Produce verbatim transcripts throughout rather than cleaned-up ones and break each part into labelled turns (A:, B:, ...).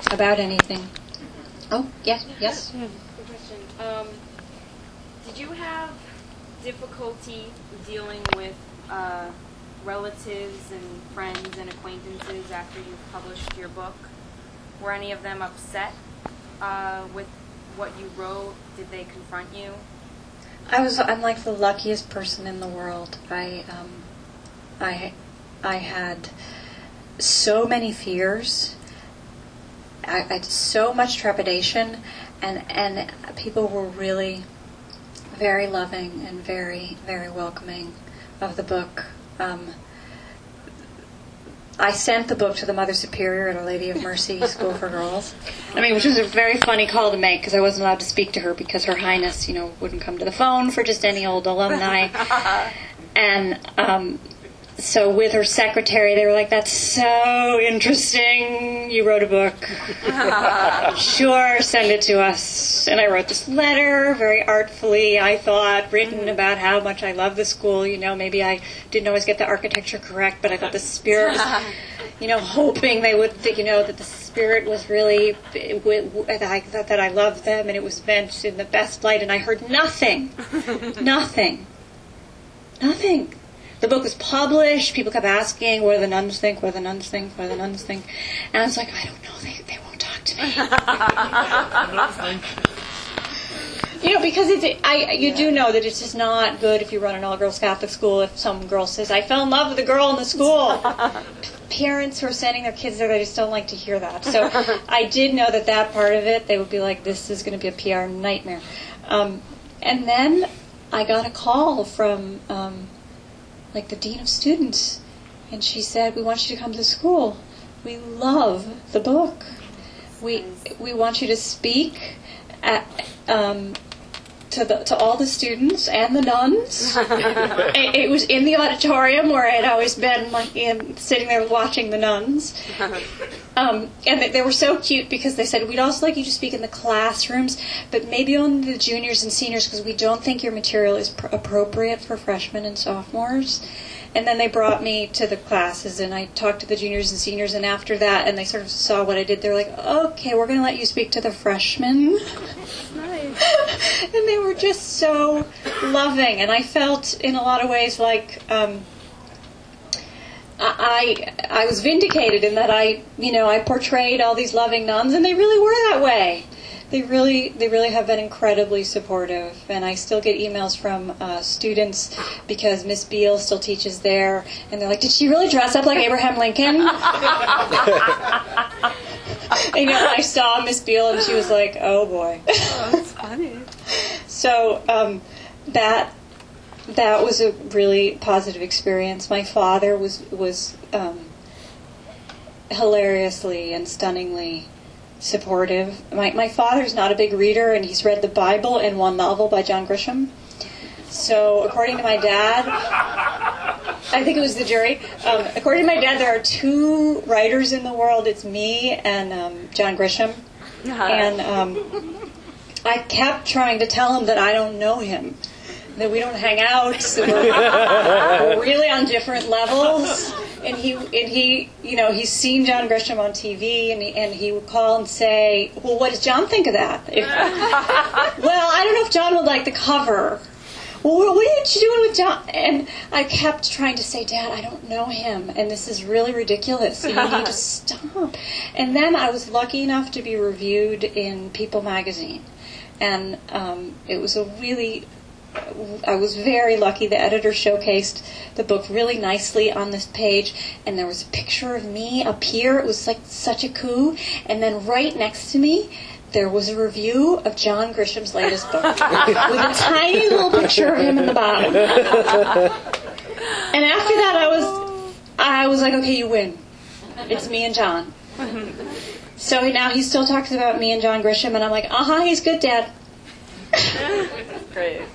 A: about anything. Oh, yes, yes.
B: Good question. Um, did you have difficulty dealing with uh, relatives and friends and acquaintances after you published your book? Were any of them upset uh, with what you wrote? Did they confront you?
A: I was. I'm like the luckiest person in the world. I, um, I, I had so many fears. I, I had so much trepidation, and and people were really very loving and very very welcoming of the book. Um, I sent the book to the Mother Superior at Our Lady of Mercy School for Girls. I mean, which was a very funny call to make because I wasn't allowed to speak to her because Her Highness, you know, wouldn't come to the phone for just any old alumni. And um, so with her secretary, they were like, "That's so interesting. You wrote a book. Sure, send it to us." And I wrote this letter, very artfully, I thought, written about how much I love the school. You know, maybe I didn't always get the architecture correct, but I thought the spirit was, you know, hoping they would think, you know, that the spirit was really, that I, that I loved them and it was meant in the best light. And I heard nothing. Nothing. Nothing. The book was published. People kept asking, what do the nuns think? What do the nuns think? What do the nuns think? And I was like, I don't know. They they won't talk to me. You know, because it's, I, you do know that it's just not good if you run an all-girls Catholic school if some girl says, I fell in love with a girl in the school. Parents who are sending their kids there, they just don't like to hear that. So I did know that that part of it, they would be like, this is going to be a P R nightmare. Um, and then I got a call from... Um, like the dean of students, and she said, we want you to come to school. We love the book. We we want you to speak at, um, to the to all the students and the nuns. it, it was in the auditorium where I'd always been, like in, sitting there watching the nuns. Um, and they, they were so cute because they said, we'd also like you to speak in the classrooms, but maybe only the juniors and seniors because we don't think your material is pr- appropriate for freshmen and sophomores. And then they brought me to the classes, and I talked to the juniors and seniors, and after that, and they sort of saw what I did, they were like, okay, we're going to let you speak to the freshmen. Nice. And they were just so loving, and I felt in a lot of ways like... Um, I I was vindicated in that I you know I portrayed all these loving nuns, and they really were that way. They really they really have been incredibly supportive, and I still get emails from uh, students because Miss Beale still teaches there, and they're like, "Did she really dress up like Abraham Lincoln?" And, you know, I saw Miss Beale, and she was like, "Oh boy."
C: Oh, that's funny.
A: So um, that. That was a really positive experience. My father was was um, hilariously and stunningly supportive. My my father's not a big reader, and he's read the Bible and one novel by John Grisham. So, according to my dad, I think it was the jury. Um, according to my dad, there are two writers in the world. It's me and um, John Grisham. And um, I kept trying to tell him that I don't know him. That we don't hang out, that we're, we're really on different levels. And he, and he, you know, he's seen John Grisham on T V, and he, and he would call and say, "Well, what does John think of that?" If, well, I don't know if John would like the cover. Well, what are you doing with John? And I kept trying to say, Dad, I don't know him, and this is really ridiculous. You need to stop. And then I was lucky enough to be reviewed in People magazine, and um, it was a really I was very lucky. The editor showcased the book really nicely on this page, and there was a picture of me up here. It was like such a coup. And then right next to me, there was a review of John Grisham's latest book with a tiny little picture of him in the bottom. And after that, I was, I was like, okay, you win. It's me and John. So now he still talks about me and John Grisham, and I'm like, uh-huh, he's good, Dad.
C: Great.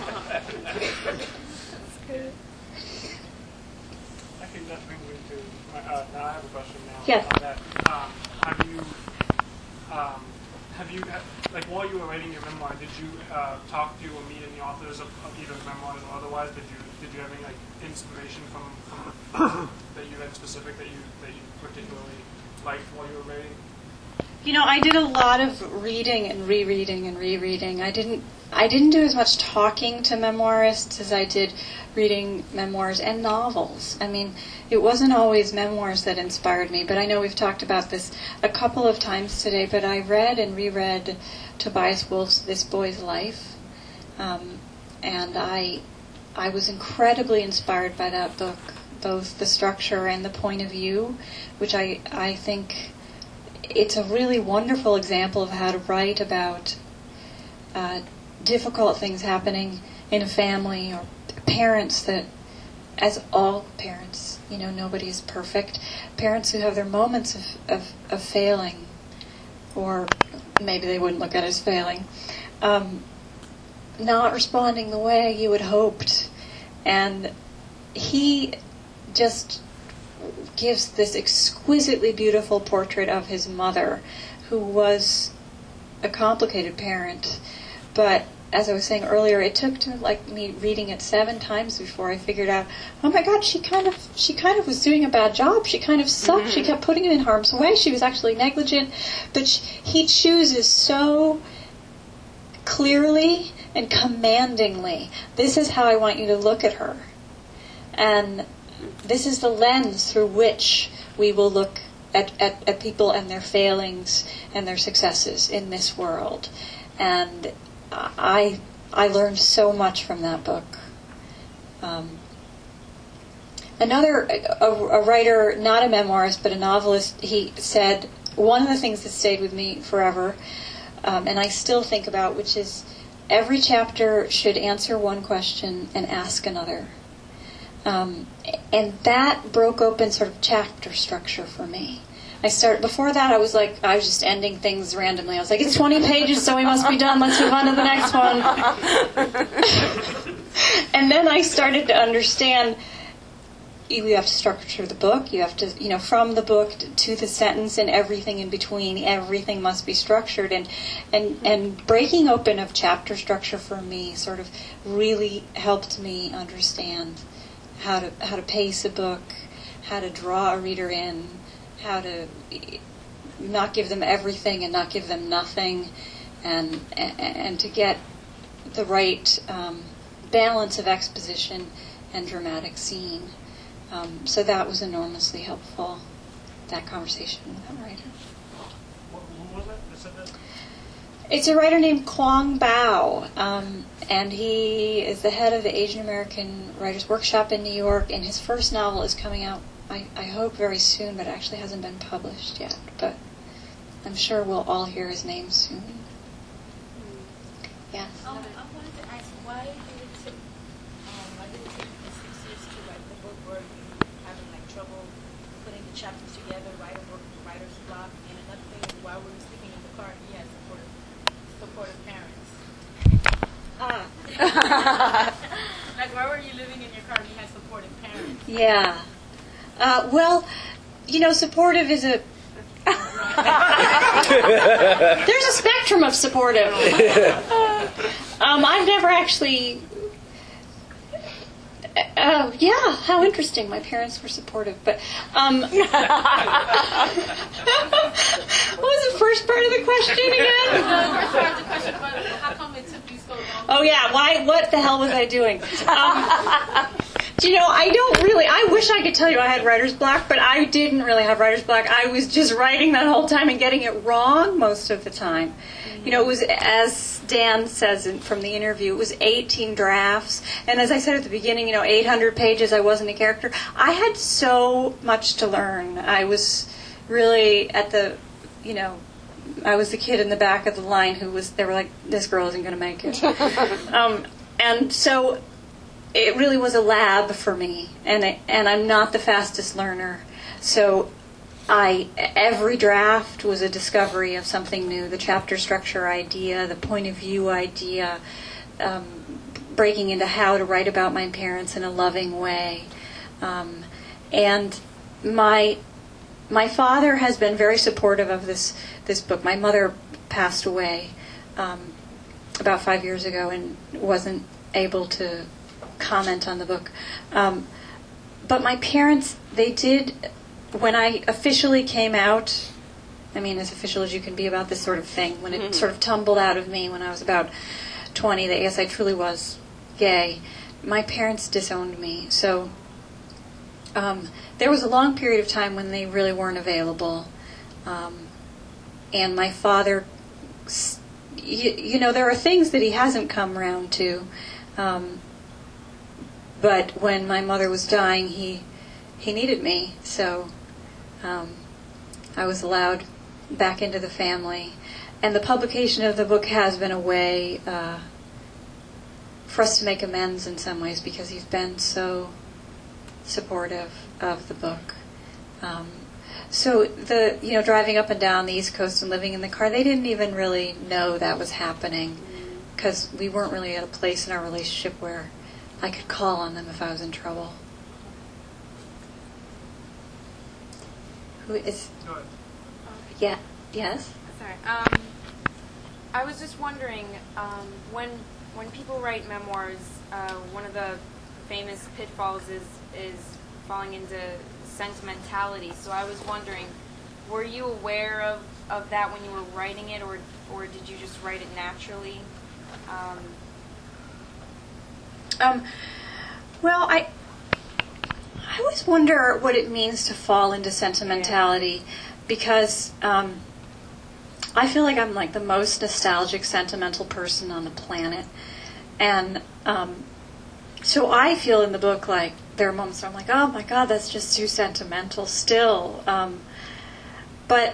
D: I think that brings me to, uh, now I have a question now.
A: Yes.
D: On that. Um, have you, um, have you, like while you were writing your memoir, did you uh, talk to or meet any authors of, of either memoirs or otherwise? Did you, did you have any like inspiration from, from that you read specific that you, that you particularly liked while you were writing?
A: You know, I did a lot of reading and rereading and rereading. I didn't I didn't do as much talking to memoirists as I did reading memoirs and novels. I mean, it wasn't always memoirs that inspired me, but I know we've talked about this a couple of times today, but I read and reread Tobias Wolff's This Boy's Life, um, and I I was incredibly inspired by that book, both the structure and the point of view, which I, I think it's a really wonderful example of how to write about uh, difficult things happening in a family, or parents that, as all parents, you know, nobody is perfect, parents who have their moments of, of, of failing, or maybe they wouldn't look at it as failing, um, not responding the way you had hoped. And he just gives this exquisitely beautiful portrait of his mother, who was a complicated parent. But as I was saying earlier, it took to like me reading it seven times before I figured out, oh my God, she kind of she kind of was doing a bad job. She kind of sucked. Mm-hmm. She kept putting him in harm's way. She was actually negligent. But she, he chooses so clearly and commandingly, this is how I want you to look at her. And this is the lens through which we will look at, at, at people and their failings and their successes in this world. And I I learned so much from that book. Um, another, a, a writer, not a memoirist, but a novelist, he said, one of the things that stayed with me forever, um, and I still think about, which is every chapter should answer one question and ask another. Um, and that broke open sort of chapter structure for me. I started, before that I was like, I was just ending things randomly. I was like, it's twenty pages, so we must be done. Let's move on to the next one. And then I started to understand, you have to structure the book. You have to, you know, from the book to the sentence and everything in between, everything must be structured. And, and, and breaking open of chapter structure for me sort of really helped me understand how to how to pace a book, how to draw a reader in, how to not give them everything and not give them nothing, and and, and to get the right um, balance of exposition and dramatic scene. Um, so that was enormously helpful, that conversation with that writer.
D: What, who was it that said that?
A: It's a writer named Kwong Bao, um, and he is the head of the Asian American Writers Workshop in New York, and his first novel is coming out, I, I hope, very soon, but it actually hasn't been published yet. But I'm sure we'll all hear his name soon. Yes?
C: Um, I wanted to ask, why did it take, um, why did it take you six years to write the book? Were you having like trouble putting the chapters together, write a book, writer's block? And another thing is, while we were sleeping in the car, he had supportive, supportive parents.
A: Ah.
C: Like, why were you living in your car and you had supportive parents?
A: Yeah. Uh, well, you know, supportive is a... There's a spectrum of supportive. um, I've never actually... Uh, yeah, how interesting. My parents were supportive, but... Um, what was the first part of the question again?
C: The first part of the question was, how come it took you so long?
A: Oh, yeah, why? What the hell was I doing? Um, do you know, I don't really... I wish I could tell you I had writer's block, but I didn't really have writer's block. I was just writing that whole time and getting it wrong most of the time. You know, it was, as Dan says in, from the interview, it was eighteen drafts. And as I said at the beginning, you know, eight hundred pages, I wasn't a character. I had so much to learn. I was really at the, you know, I was the kid in the back of the line who was, they were like, this girl isn't going to make it. um, and so it really was a lab for me. And, it, and I'm not the fastest learner. So I every draft was a discovery of something new, the chapter structure idea, the point of view idea, um, breaking into how to write about my parents in a loving way. Um, and my my father has been very supportive of this, this book. My mother passed away um, about five years ago and wasn't able to comment on the book. Um, but my parents, they did... When I officially came out I mean, as official as you can be about this sort of thing. When it mm-hmm. sort of tumbled out of me when I was about twenty, that yes, I truly was gay, my parents disowned me. So um, there was a long period of time when they really weren't available. Um, and my father, you, you know, there are things that he hasn't come around to. Um, but when my mother was dying, he he needed me. So um, I was allowed back into the family. And the publication of the book has been a way uh, for us to make amends in some ways, because he's been so supportive of the book. Um, so the you know driving up and down the East Coast and living in the car, they didn't even really know that was happening, because we weren't really at a place in our relationship where I could call on them if I was in trouble. Who is?
D: Good.
A: Yeah. Yes.
B: Sorry. Um, I was just wondering, um, when when people write memoirs, uh, one of the famous pitfalls is is falling into sentimentality. So I was wondering, were you aware of, of that when you were writing it, or or did you just write it naturally? Um,
A: um, well, I I always wonder what it means to fall into sentimentality, because um, I feel like I'm like the most nostalgic, sentimental person on the planet. And um, so I feel in the book like there are moments where I'm like, oh my God, that's just too sentimental still. Um, but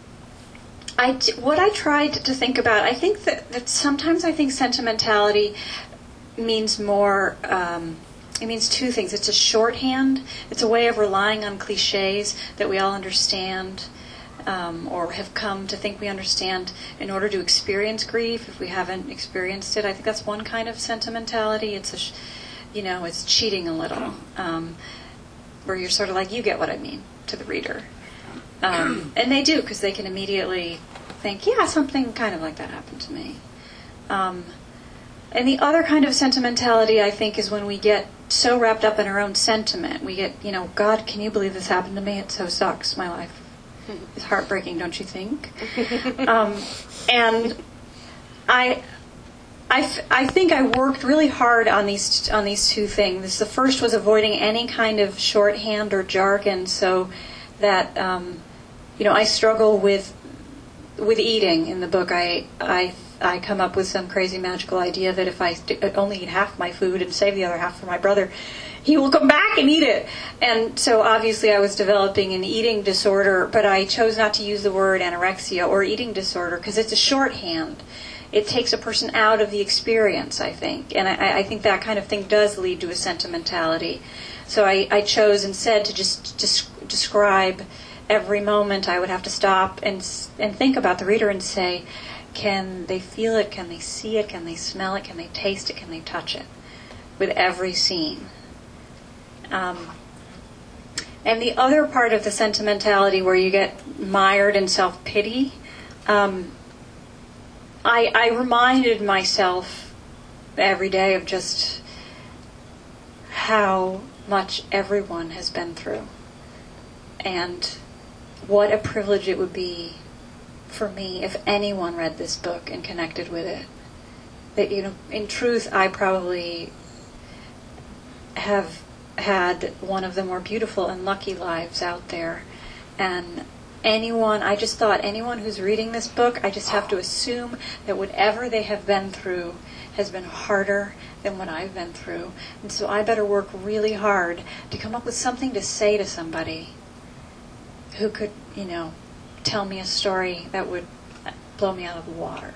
A: I, what I tried to think about, I think that, that sometimes I think sentimentality means more, um, it means two things. It's a shorthand. It's a way of relying on cliches that we all understand, um, or have come to think we understand in order to experience grief if we haven't experienced it. I think that's one kind of sentimentality. It's a, sh- you know, it's cheating a little, um, where you're sort of like, you get what I mean, to the reader. Um, and they do, because they can immediately think, yeah, something kind of like that happened to me. Um, and the other kind of sentimentality, I think, is when we get so wrapped up in our own sentiment. We get, you know, God, can you believe this happened to me? It so sucks. My life is heartbreaking, don't you think? um, and I, I, I think I worked really hard on these on these two things. The first was avoiding any kind of shorthand or jargon, so that um, you know I struggle with with eating in the book. I I I come up with some crazy magical idea that if I st- only eat half my food and save the other half for my brother, he will come back and eat it. And so obviously I was developing an eating disorder, but I chose not to use the word anorexia or eating disorder because it's a shorthand. It takes a person out of the experience, I think. And I, I think that kind of thing does lead to a sentimentality. So I, I chose instead to just, just describe every moment. I would have to stop and and think about the reader and say, can they feel it? Can they see it? Can they smell it? Can they taste it? Can they touch it? With every scene. Um, and the other part of the sentimentality where you get mired in self-pity, um, I, I reminded myself every day of just how much everyone has been through. And what a privilege it would be for me if anyone read this book and connected with it. That, you know, in truth, I probably have had one of the more beautiful and lucky lives out there. And anyone, I just thought, anyone who's reading this book, I just have to assume that whatever they have been through has been harder than what I've been through. And so I better work really hard to come up with something to say to somebody who could, you know, tell me a story that would blow me out of the water.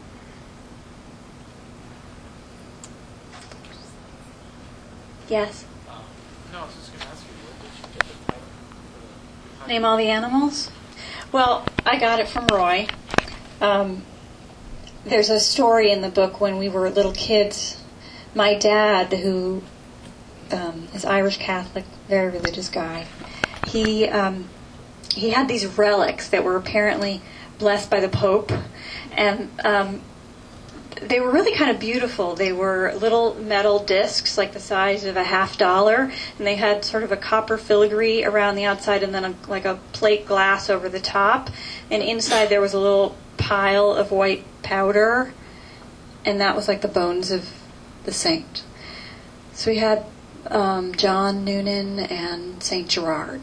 A: Yes?
E: Um, no, I was just going to ask you, where did you get the title for the...
A: Name all the animals? Well, I got it from Roy. Um, there's a story in the book when we were little kids. My dad, who um, is Irish Catholic, very religious guy, he... Um, he had these relics that were apparently blessed by the Pope, and um, they were really kind of beautiful. They were little metal discs, like the size of a half dollar, and they had sort of a copper filigree around the outside, and then a, like a plate glass over the top. And inside there was a little pile of white powder, and that was like the bones of the saint. So we had um, John Noonan and Saint Gerard.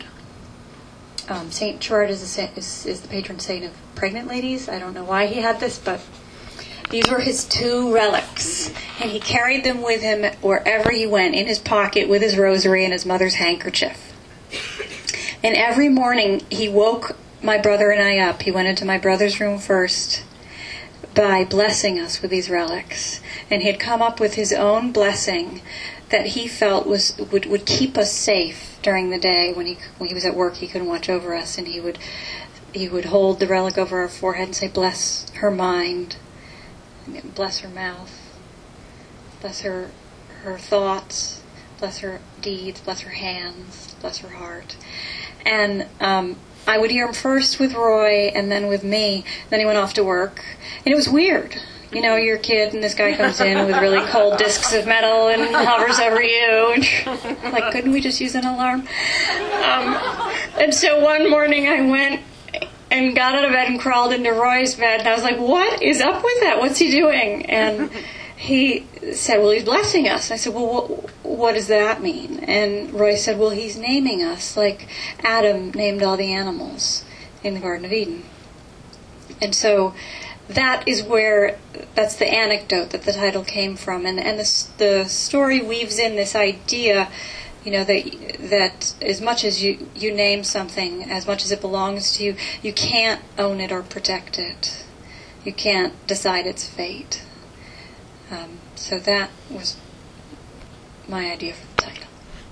A: Um, Saint Gerard is, a saint, is, is the patron saint of pregnant ladies. I don't know why he had this, but these were his two relics. And he carried them with him wherever he went, in his pocket with his rosary and his mother's handkerchief. And every morning he woke my brother and I up. He went into my brother's room first by blessing us with these relics. And he had come up with his own blessing that he felt was would, would keep us safe during the day. When he when he was at work, he couldn't watch over us, and he would he would hold the relic over our forehead and say, "Bless her mind, bless her mouth, bless her her thoughts, bless her deeds, bless her hands, bless her heart." And um, I would hear him first with Roy, and then with me. Then he went off to work, and it was weird. You know, you're a kid, and this guy comes in with really cold discs of metal and hovers over you. And like, couldn't we just use an alarm? Um, and so one morning I went and got out of bed and crawled into Roy's bed. And I was like, what is up with that? What's he doing? And he said, well, he's blessing us. I said, well, what, what does that mean? And Roy said, well, he's naming us like Adam named all the animals in the Garden of Eden. And so that is where, that's the anecdote that the title came from. And, and the, the story weaves in this idea, you know, that that as much as you, you name something, as much as it belongs to you, you can't own it or protect it. You can't decide its fate. Um, so that was my idea for the title.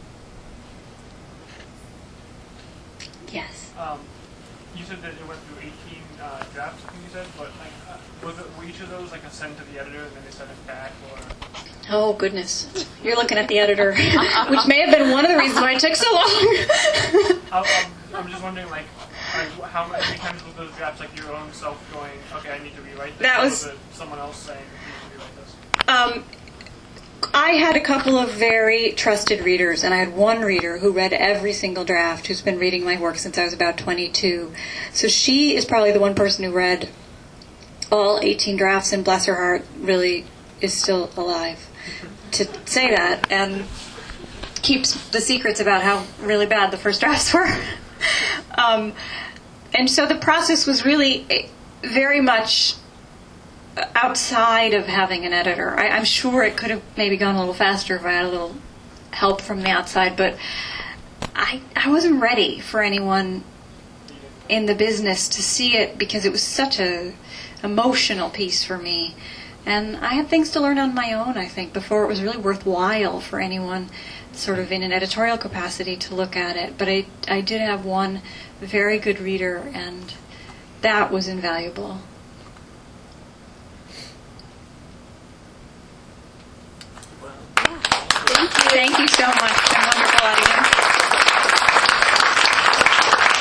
A: Yes.
D: Um, you said that it went through eighteen uh, drafts, I think you said, but like, uh, was it, were each of those like a send to the editor and then they sent it back, or?
A: Oh, goodness. You're looking at the editor, which may have been one of the reasons why it took so long.
D: I'm, I'm, I'm just wondering, like, like, how many times were those drafts, like, your own self going, okay, I need to rewrite this?
A: That was,
D: or was it someone else saying, you need to rewrite this?
A: Um, I had a couple of very trusted readers, and I had one reader who read every single draft, who's been reading my work since I was about twenty-two. So she is probably the one person who read all eighteen drafts, and bless her heart, really is still alive to say that, and keeps the secrets about how really bad the first drafts were. um, and so the process was really very much outside of having an editor. I, I'm sure it could have maybe gone a little faster if I had a little help from the outside, but I I wasn't ready for anyone in the business to see it because it was such a emotional piece for me. And I had things to learn on my own, I think, before it was really worthwhile for anyone sort of in an editorial capacity to look at it. But I, I did have one very good reader, and that was invaluable.
B: Thank you.
A: Thank you so much.